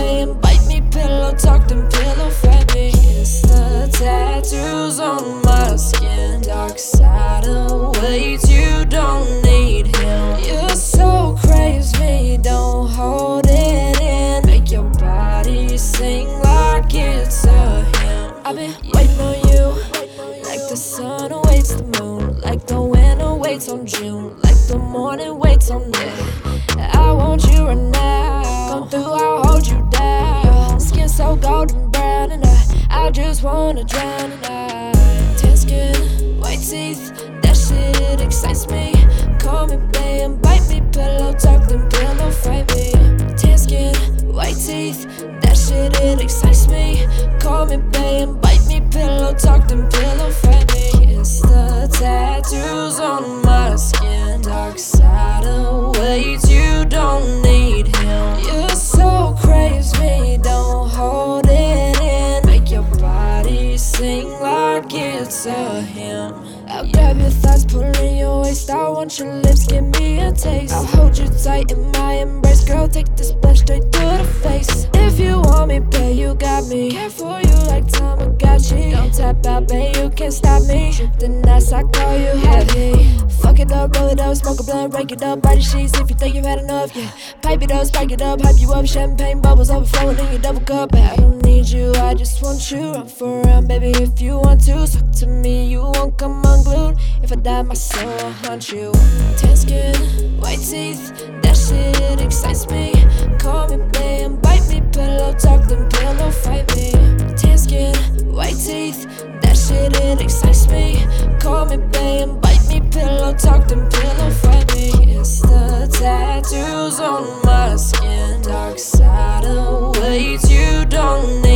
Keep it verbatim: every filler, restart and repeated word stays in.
bay and bite me, pillow talk, then pillow fight me. Kiss the tattoos on my skin, dark side awaits, you don't need him. You're so crazy, don't hold it in, make your body sing like it's a hymn. I've been waiting on you, like the sun awaits the moon, like the winter waits on June, like the morning waits on me. I want you right now, come through, I'll hold you down. Skin so golden brown and I, I just wanna drown in I. Tan skin, white teeth, that shit excites me. Call me babe and bite me, pillow talk, then pillow fight me. Tan skin, white teeth, that shit it excites me. Call me babe and bite me, pillow talk, then pillow fight me. Kiss the tattoos on my skin, dark side awaits, you don't need him. You're so crazy, don't hold it in, make your body sing like it's a hymn. I'll grab your thighs, pull in your waist, I want your lips, give me a taste. I'll hold you tight in my embrace, girl, take this blood straight to the face. If you want me, babe, you got me. Care for you like Tamagotchi. Don't tap out, babe, you can't stop me. Trip the nights, I call you heavy. Fuck it up, roll it up, smoke a blunt, break it up, body sheets if you think you've had enough, yeah. Pipe it up, spike it up, hype you up, champagne bubbles overflowing in your double cup. I don't need you, I just want you. Run for around, baby, if you want to. Talk to me, you won't come unglued. If I die, my soul will haunt you. Tan skin, white teeth, that shit excites me. Call me babe and bite me, pillow talk, then pillow fight me. Tan skin, white teeth, that shit it excites me. Call me babe and bite me, pillow talk, then pillow fight me. Kiss the tattoos on my skin, dark side awaits, you don't need